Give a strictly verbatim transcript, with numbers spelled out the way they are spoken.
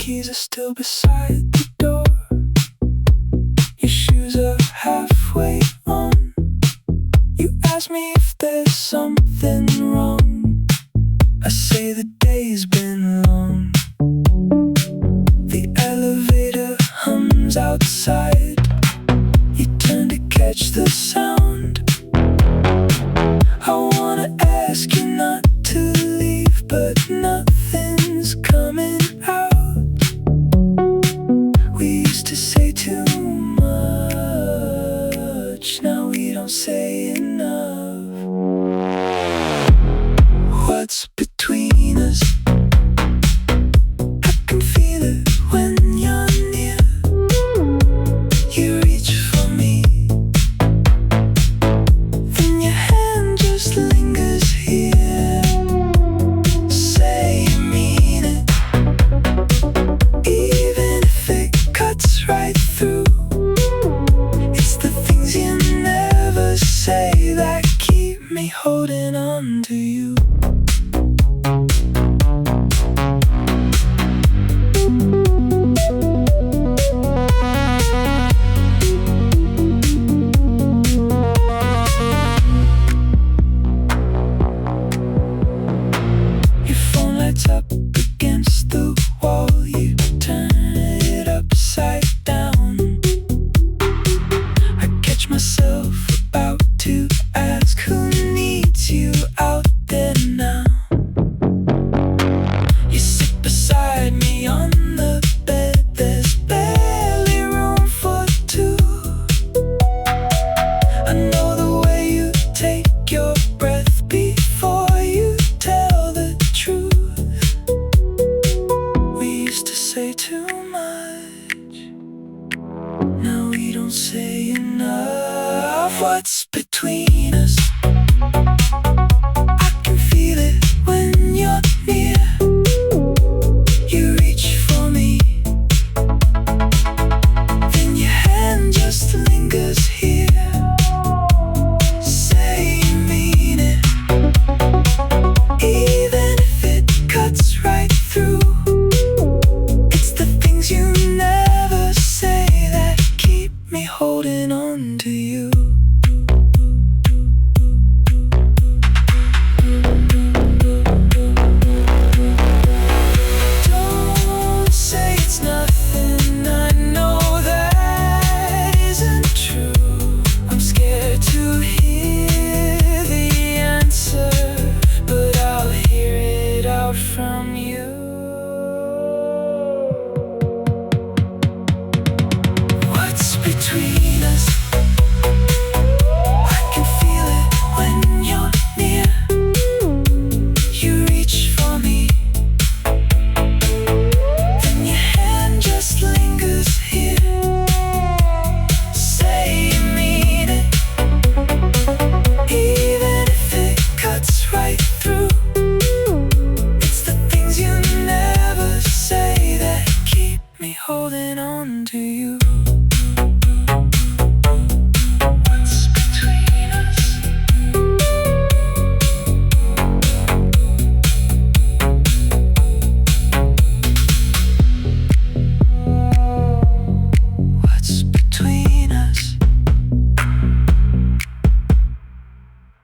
keys are still beside the door. Your shoes are halfway on. You ask me if there's something wrong. I say the day's been long. The elevator hums outside. You turn to catch the sound. I wanna ask you not to leave, but nothing's coming out. We used to say too much, now we don't say enough. What's between us? I can feel it when you're near. You reach for me, then your hand just lingers here. Say you mean it, even if it cuts right through. It's the things you never say that keep me holding on to you. Your phone lights up